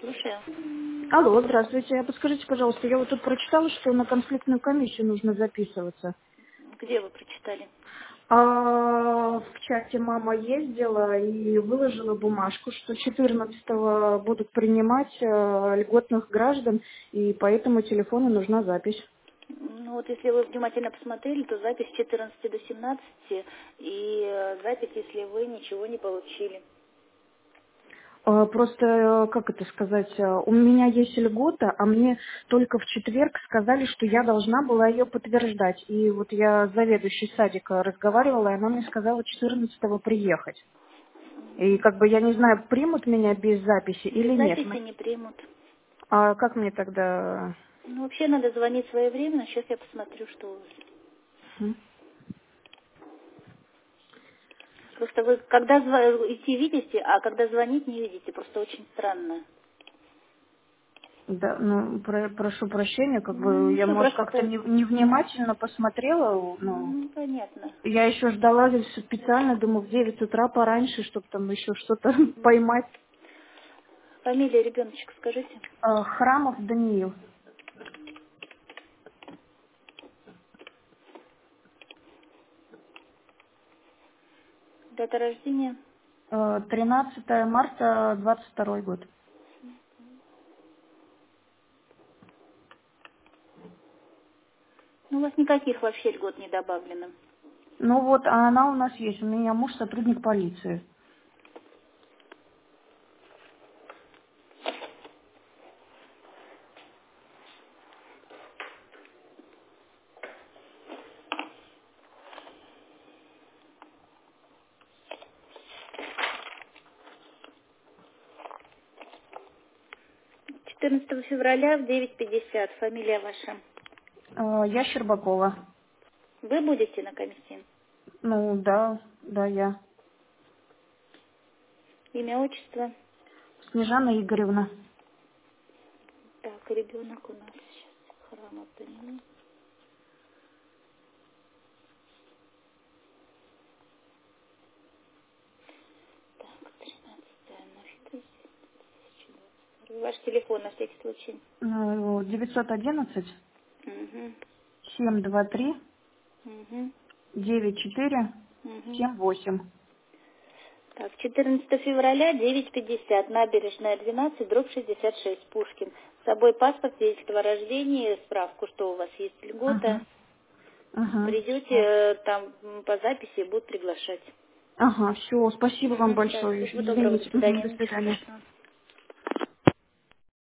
Слушаю. Алло, здравствуйте. Подскажите, пожалуйста, я вот тут прочитала, что на конфликтную комиссию нужно записываться. Где вы прочитали? В чате мама ездила и выложила бумажку, что 14-го будут принимать льготных граждан, и по этому телефону нужна запись. Ну вот если вы внимательно посмотрели, то запись с 14 до 17 и запись, если вы ничего не получили. Просто, как это сказать, у меня есть льгота, а мне только в четверг сказали, что я должна была ее подтверждать. И вот я с заведующей садика разговаривала, и она мне сказала 14-го приехать. И как бы я не знаю, примут меня без записи или Без нет. записи не примут. А как мне тогда... Ну вообще надо звонить своевременно. Сейчас я посмотрю, что у вас. М? Просто вы когда идти видите, а когда звонить не видите. Просто очень странно. Да, ну, прошу прощения, как Ну бы я, ничего, может, как-то просто... невнимательно посмотрела, ну, Ну, понятно. я еще ждала здесь специально, думаю, в 9 утра пораньше, чтобы там еще что-то поймать. Фамилия ребеночка скажите. Храмов Даниил. Дата рождения. 13 марта 22 год. Ну, у вас никаких вообще льгот не добавлено. Ну вот, а она у нас есть. У меня муж сотрудник полиции. 14 февраля в 9:50. Фамилия ваша. Я Щербакова. Вы будете на комиссии? Ну да, да, я. Имя, отчество? Снежана Игоревна. Так, ребенок у нас сейчас. Храмов Даниил. Так, 13.03. Ваш телефон на всякий случай. 911 Угу. 723 Угу. 94 Угу. 78. Так, 14 февраля, 9:50. Набережная 12, дробь 66, Пушкин. С собой паспорт, свидетельство о рождении, справку, что у вас есть льгота. Ага, ага, Придете, все. там по записи будут приглашать. Ага, все, спасибо вам Так, большое. всего доброго, до Извините, до свидания, ничего свидания. страшного.